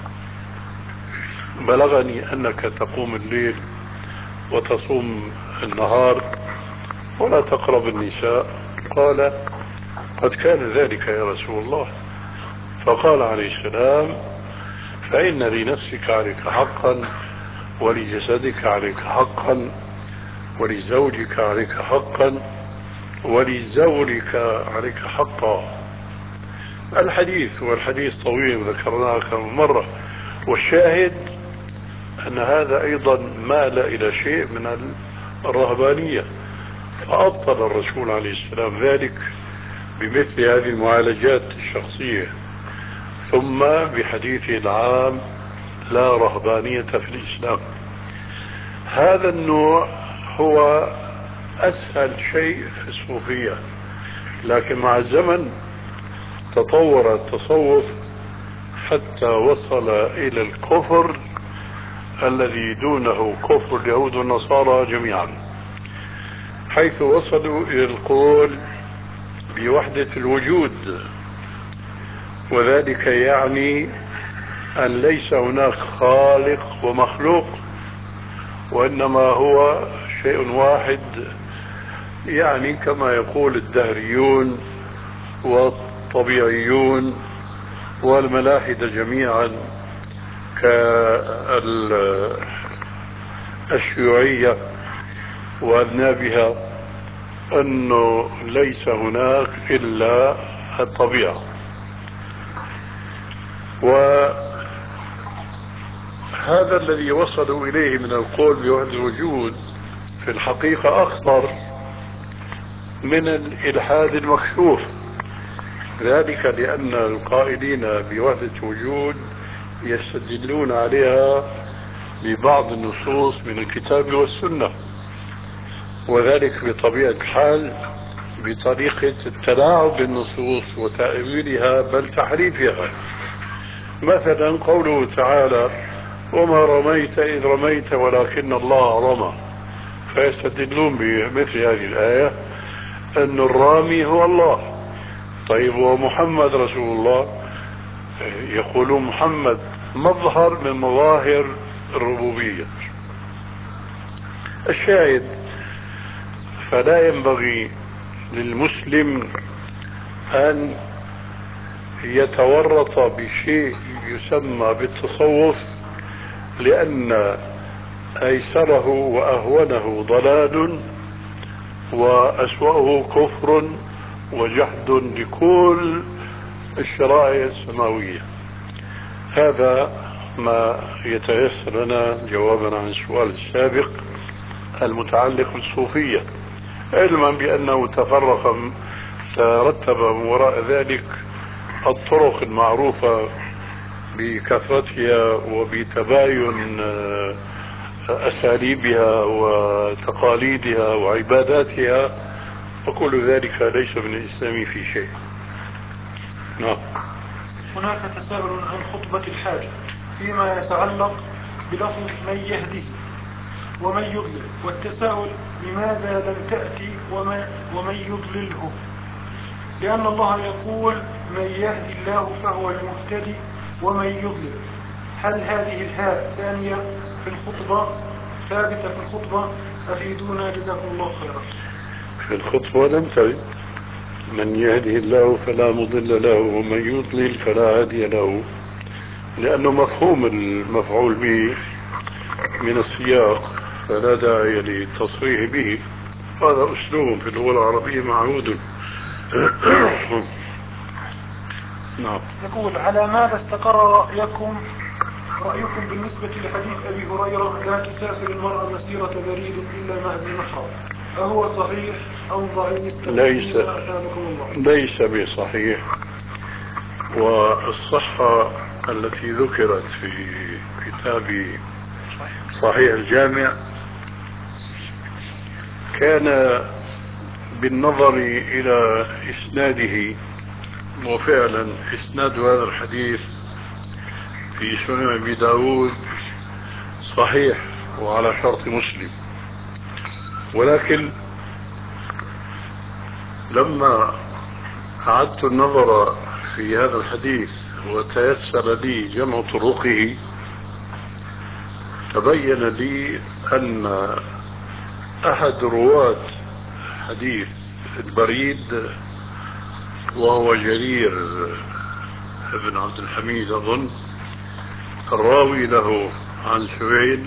بلغني أنك تقوم الليل وتصوم النهار ولا تقرب النساء. قال: قد كان ذلك يا رسول الله. فقال عليه السلام: فإن لنفسك عليك حقا، ولجسدك عليك حقا، ولزوجك عليك حقا، ولزورك عليك حقا. الحديث والحديث طويل ذكرناه كم مرة، والشاهد أن هذا أيضا مال إلى شيء من الرهبانية، فأبطل الرسول عليه السلام ذلك بمثل هذه المعالجات الشخصية، ثم بحديثه العام: لا رهبانية في الإسلام. هذا النوع هو أسهل شيء في الصوفية، لكن مع الزمن تطور التصوف حتى وصل إلى الكفر الذي دونه كفر اليهود والنصارى جميعا، حيث وصلوا إلى القول بوحدة الوجود، وذلك يعني أن ليس هناك خالق ومخلوق، وإنما هو شيء واحد، يعني كما يقول الدهريون والطبيعيون والملاحدة جميعا كالشيوعية وأذنابها، أنه ليس هناك إلا الطبيعة. وهذا الذي وصلوا إليه من القول بوحدة الوجود في الحقيقة أخطر من الإلحاد المكشوف، ذلك لأن القائلين بوحدة الوجود يستدلون عليها ببعض النصوص من الكتاب والسنة، وذلك بطبيعة الحال بطريقة التلاعب بالنصوص وتأويلها بل تحريفها. مثلا قوله تعالى: وما رميت إذ رميت ولكن الله رمى، فيستدلون بمثل هذه الآية أن الرامي هو الله. طيب ومحمد رسول الله، يقولون محمد مظهر من مظاهر الربوبية. الشاهد: فلا ينبغي للمسلم أن يتورط بشيء يسمى بالتصوف، لأن أيسره وأهونه ضلال، وأسوأه كفر وجحد لكل الشرائع السماوية. هذا ما يتيسر لنا جوابا عن السؤال السابق، المتعلق بالصوفية، علما بأنه ترتب من وراء ذلك الطرق المعروفة بكثرتها وبتباين أساليبها وتقاليدها وعباداتها، وكل ذلك ليس من الإسلام في شيء. نعم. هناك تساؤل عن خطبة الحاجة فيما يتعلق بلفظ من يهده ومن يضلل، والتساؤل لماذا لم تأتي ومن يضلله، لأن الله يقول من يهدي الله فهو المهتدي ومن يضلل. هل هذه الهاء ثانية في الخطبة ثابتة في الخطبة؟ أفيدونا جزاكم الله خيرا. في الخطبة لم ترد من يهده الله فلا مضل له ومن يضلل فلا هادي له، لأنه مفهوم المفعول به من السياق فلا داعي للتصريح به، هذا أسلوب في اللغة العربية معهود. نعم. يقول على ماذا استقر رأيكم بالنسبة لحديث أبي هريرة لا تسافر المرأة مسيرة بريد إلا مع ذي محرم، أهو صحيح أو ضعيف؟ ليس بصحيح، والصحة التي ذكرت في كتاب صحيح الجامع كان بالنظر إلى إسناده، وفعلا إسناد هذا الحديث في سنن أبي داود صحيح وعلى شرط مسلم، ولكن لما أعدت النظر في هذا الحديث وتيسر لي جمع طرقه تبين لي أن أحد رواة حديث البريد وهو جرير ابن عبد الحميد أظن الراوي له عن سهيل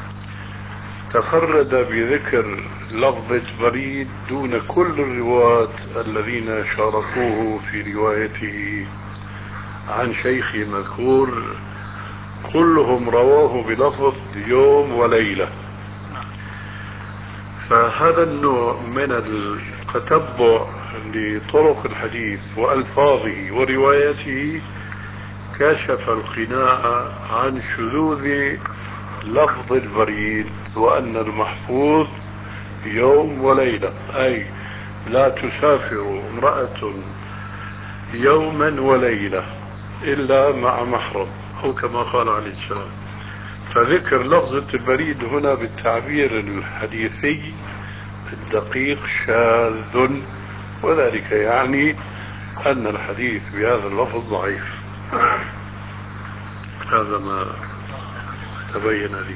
تفرد بذكر لفظة بريد دون كل الرواة الذين شاركوه في روايته عن شيخ مذكور، كلهم رواه بلفظ يوم وليلة. فهذا النوع من التتبع لطرق الحديث وألفاظه ورواياته كشف القناع عن شذوذ لفظ البريد، وأن المحفوظ يوم وليلة، أي لا تسافر امرأة يوما وليلة إلا مع محرم، أو كما قال عليه السلام. فذكر لفظة البريد هنا بالتعبير الحديثي الدقيق شاذ، وذلك يعني أن الحديث بهذا اللفظ ضعيف. هذا ما تبين لي.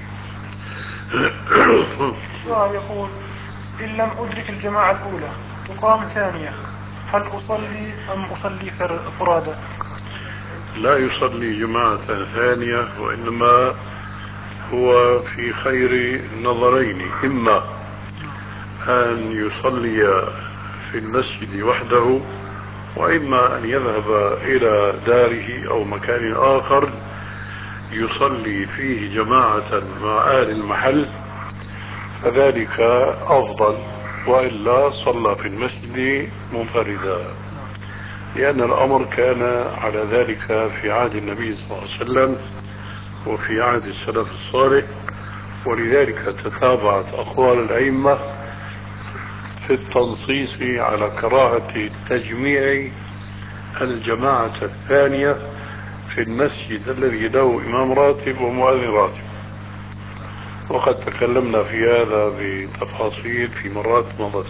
يقول إن لم أدرك الجماعة الأولى تقام ثانية، هل أصلي أم أصلي فرادى؟ لا يصلي جماعة ثانية، وإنما هو في خير النظرين، إما أن يصلي في المسجد وحده، وإما أن يذهب إلى داره أو مكان آخر يصلي فيه جماعة مع أهل المحل، فذلك أفضل، وإلا صلى في المسجد منفردا، لأن الأمر كان على ذلك في عهد النبي صلى الله عليه وسلم وفي عهد السلف الصالح، ولذلك تتابعت أقوال الأئمة في التنصيص على كراهة تجميع الجماعة الثانية في المسجد الذي له إمام راتب ومؤذن راتب، وقد تكلمنا في هذا بتفاصيل في مرات مضت.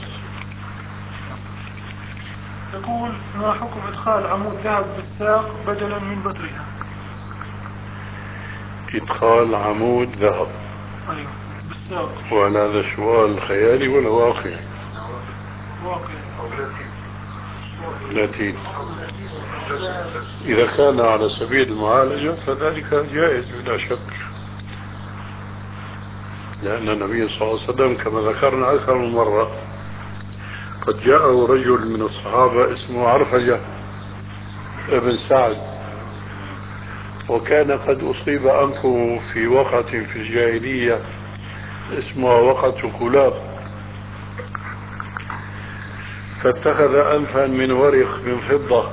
يقول ما حكم إدخال عمود ذهب بالساق بدلا من بترها؟ إدخال عمود ذهب بالساق، وهل هذا سؤال خيالي ولا واقعي؟ لاتين. إذا كان على سبيل المعالجة فذلك جائز بلا شك، لأن النبي صلى الله عليه وسلم كما ذكرنا أكثر من مرة قد جاءه رجل من الصحابة اسمه عرفجة ابن سعد، وكان قد أصيب أنفه في وقعة في الجاهلية اسمها وقعة كلاب، فاتخذ أنفا من ورق من فضة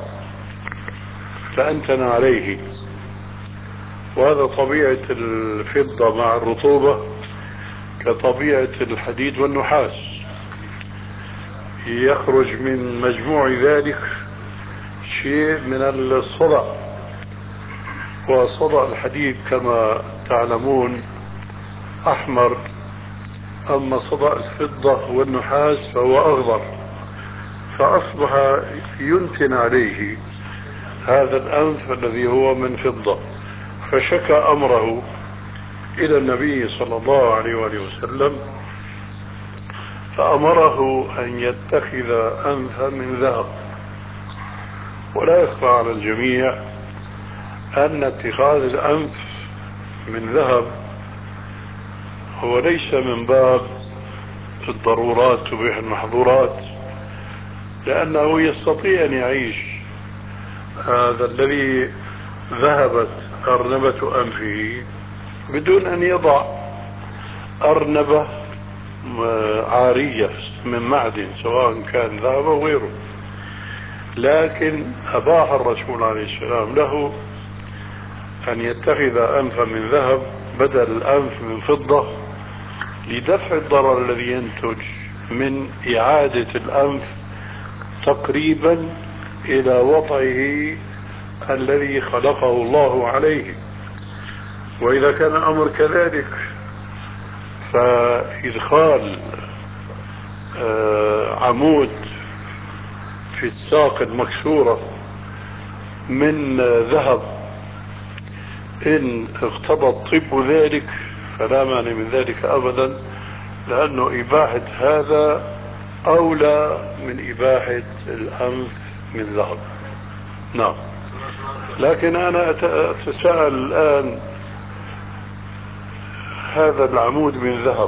فأنتن عليه. وهذا طبيعة الفضة مع الرطوبة كطبيعة الحديد والنحاس، يخرج من مجموع ذلك شيء من الصدأ. وصدأ الحديد كما تعلمون أحمر، أما صدأ الفضة والنحاس فهو أخضر، فأصبح ينتن عليه هذا الأنف الذي هو من فضة. فشكى أمره إلى النبي صلى الله عليه وآله وسلم، فأمره أن يتخذ أنفا من ذهب. ولا يخفى على الجميع أن اتخاذ الأنف من ذهب هو ليس من باب الضرورات تبيح المحظورات، لأنه يستطيع أن يعيش هذا الذي ذهبت أرنبة أنفه بدون أن يضع أرنبة عارية من معدن سواء كان ذهب أو غيره. لكن أباح الرسول عليه السلام له أن يتخذ أنفا من ذهب بدل الأنف من فضة لدفع الضرر الذي ينتج من إعادة الأنف تقريبا إلى وضعه الذي خلقه الله عليه. وإذا كان الأمر كذلك فإدخال عمود في الساق المكسورة من ذهب إن اقتضى الطب ذلك فلا مانع من ذلك أبدا، لأنه إباحة هذا أولى من إباحة الأنف من ذهب. نعم. لكن أنا أتساءل الآن، هذا العمود من ذهب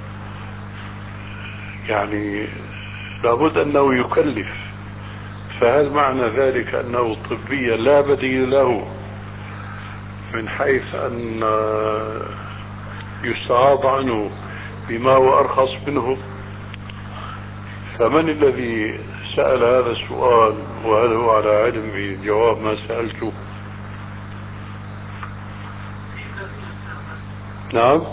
يعني لابد أنه يكلف، فهل معنى ذلك أنه طبيا لا بديل له من حيث أن يستعاض عنه بما هو أرخص منه؟ فمن الذي سأل هذا السؤال وهل هو على علم بجواب ما سألته؟ نعم.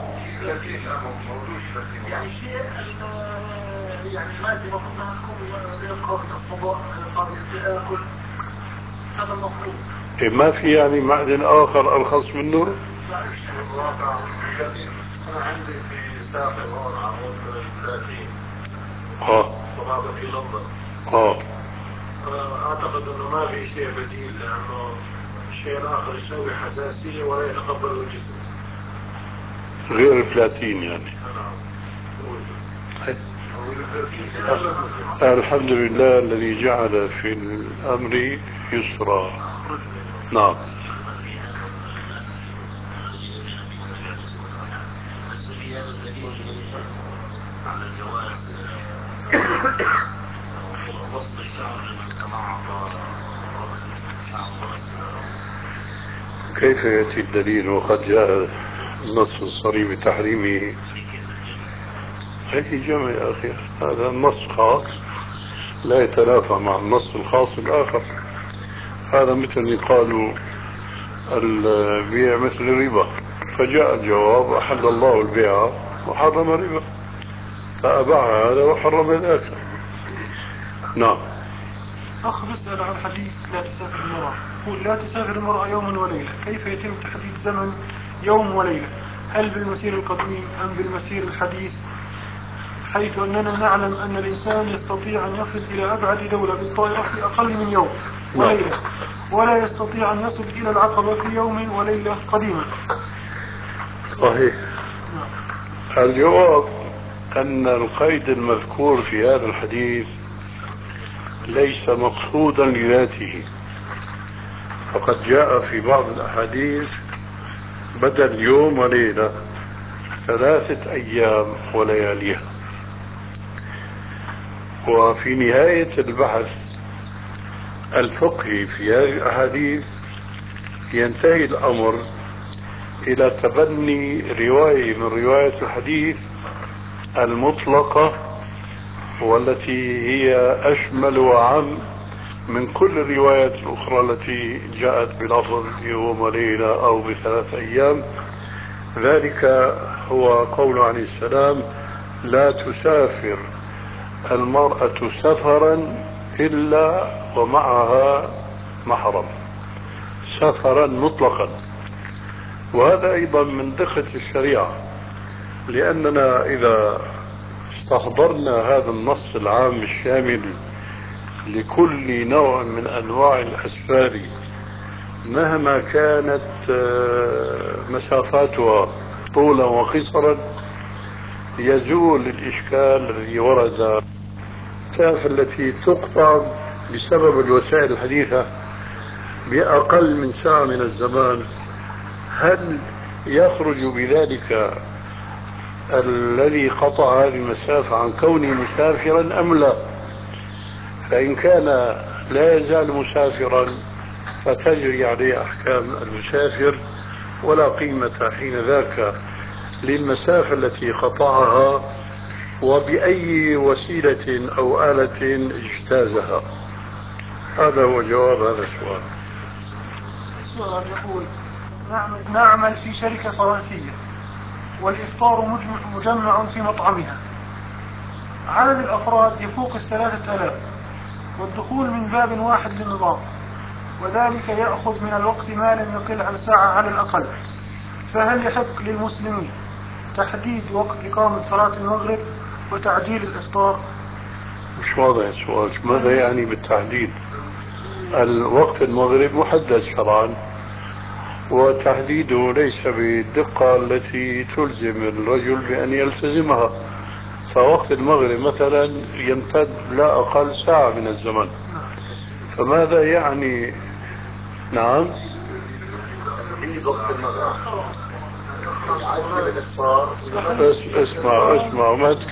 يعني شيء يعني المادة المفروض انها تكون قابلة للصداع، قابلة للتآكل، هذا المفروض. ما في يعني معدن آخر أرخص منه؟ الواقع أنا عندي في ساقي هون عمود من البلاتين وهذا في لندن. أعتقد أنه ما في شيء بديل، لأنه الشيء الآخر يسوي حساسية ولا يتقبل الجسم غير البلاتين يعني. الحمد لله الذي جعل في الأمر يسرا. نعم. على الجواز وصل الشعر لمن تمعض شعر رأسه. كيف يأتي الدليل وقد جاء النص الصريح بتحريمه؟ هي جمع يا أخي، هذا النص خاص لا يتنافى مع النص الخاص الآخر. هذا مثل قالوا البيع مثل الربا، فجاء الجواب أحل الله البيع وحرم الربا، فأباع هذا وحرم ذاك. نعم. أخ بسأل عن حديث لا تسافر المرأة، يقول لا تسافر المرأة يوما وليلة، كيف يتم تحديد زمن يوم وليلة؟ هل بالمسير القديم أم بالمسير الحديث؟ حيث أننا نعلم أن الإنسان يستطيع أن يصل إلى أبعد دولة بالطائرة في أقل من يوم وليلة، ولا يستطيع أن يصل إلى العقبة في يوم وليلة قديما. صحيح. الجواب أن القيد المذكور في هذا الحديث ليس مقصودا لذاته، فقد جاء في بعض الأحاديث بدل يوم وليلة 3 أيام ولياليها. وفي نهاية البحث الفقهي في هذه الأحاديث ينتهي الأمر إلى تبني رواية من رواية الحديث المطلقة والتي هي أشمل وأعم من كل الروايات الأخرى التي جاءت بلفظ يوم وليلة أو ب3 أيام. ذلك هو قول عليه السلام: لا تسافر المرأة سفرا إلا ومعها محرم، سفرا مطلقا. وهذا أيضا من دقة الشريعة، لأننا إذا استحضرنا هذا النص العام الشامل لكل نوع من أنواع الأسفار مهما كانت مسافاتها طولا وقصرا، يزول الإشكال الذي ورد. المسافة التي تقطع بسبب الوسائل الحديثة بأقل من ساعة من الزمان، هل يخرج بذلك الذي قطع هذه المسافة عن كونه مسافرا أم لا؟ فإن كان لا يزال مسافرا فتجري عليه أحكام المسافر، ولا قيمة حين ذاك للمسافة التي قطعها وبأي وسيلة أو آلة اجتازها. هذا هو جواب هذا السؤال. السؤال يقول: نعمل في شركة فرنسية والإفطار مجمع في مطعمها، عدد الأفراد يفوق 3000، والدخول من باب واحد للنظام، وذلك يأخذ من الوقت ما لم يقل عن ساعة على الأقل، فهل يحق للمسلمين تحديد وقت إقامة صلاة المغرب وتعجيل الإفطار؟ مش واضح السؤال، ماذا يعني بالتحديد؟ الوقت المغرب محدد شرعا، وتحديده ليس بالدقة التي تلزم الرجل بأن يلتزمها. فوقت المغرب مثلا يمتد لا أقل ساعة من الزمن، فماذا يعني؟ نعم، بس اسمع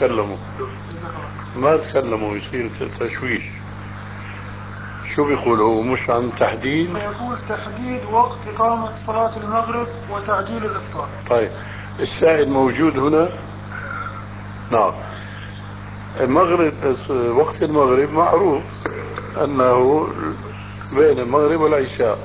ما تكلموا يصير تشويش. شو بيقول هو؟ مش عن تحديد؟ يقول تحديد وقت إقامة صلاة المغرب وتعجيل الإفطار. طيب السائل موجود هنا؟ نعم. المغرب، وقت المغرب معروف أنه بين المغرب والعشاء،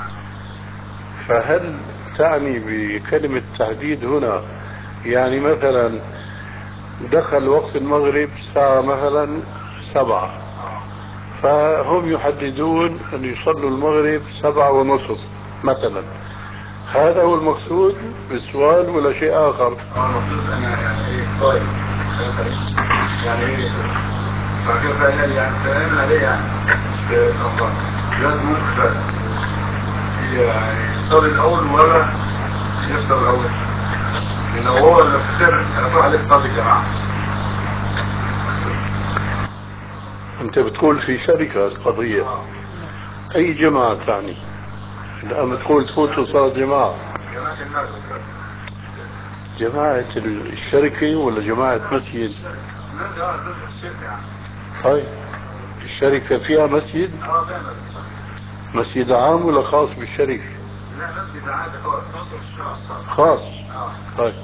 فهل تعني بكلمة تحديد هنا يعني مثلا دخل وقت المغرب الساعة مثلا 7، فهم يحددون أن يصلوا المغرب 7:30 مثلا؟ هذا هو المقصود بالسؤال ولا شيء آخر؟ المقصود أنا يعني صايم يعني فكيف يعني سلام عليه يعني في رمضان لازم ممكن يعني يصلي الأول ولا يفطر الأول؟ لأنه هو اللي فطر هيروح عليه صلاة الجماعة. أنت بتقول في شركة القضية، أي جماعة تعني؟ الآن بتقول تفوتوا صلاة جماعة؟ جماعة المغرب. جماعة الشركة ولا جماعة مسجد؟ لا جماعة الشركة يعني. طيب الشركة فيها مسجد؟ فيها مسجد. مسجد عام ولا خاص بالشركة؟ لا مسجد عادي خاص. خاص. طيب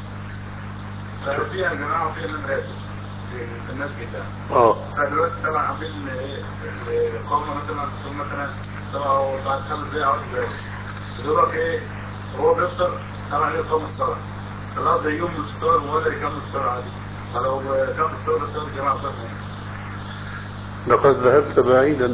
فيها جماعة وفيها نمرات في المسجد ده. فدلوقتي طبعا عاملين الإقامة مثلا ثم مثلا طبعا بعد 5 دقايق 10 دقايق دلوقتي إيه هو بيفطر طبعا يقوم الصلاة خلاص زي يوم الفطار ولا يكمل الفطار عادي. فلو كمل الفطار بس الجماعة بتاعته لقد ذهبت بعيدا.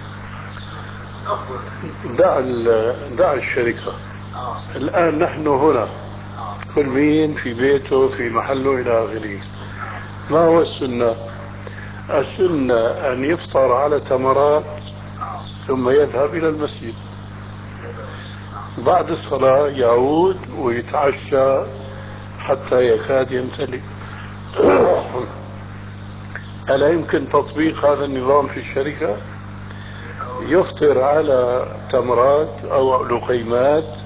دع الشركة. الآن نحن هنا كل مين في بيته في محله إلى آخره. ما هو السنة؟ السنة أن يفطر على تمرات ثم يذهب إلى المسجد، بعد الصلاة يعود ويتعشى حتى يكاد يمتلئ. ألا يمكن تطبيق هذا النظام في الشركة؟ يفطر على تمرات أو لقيمات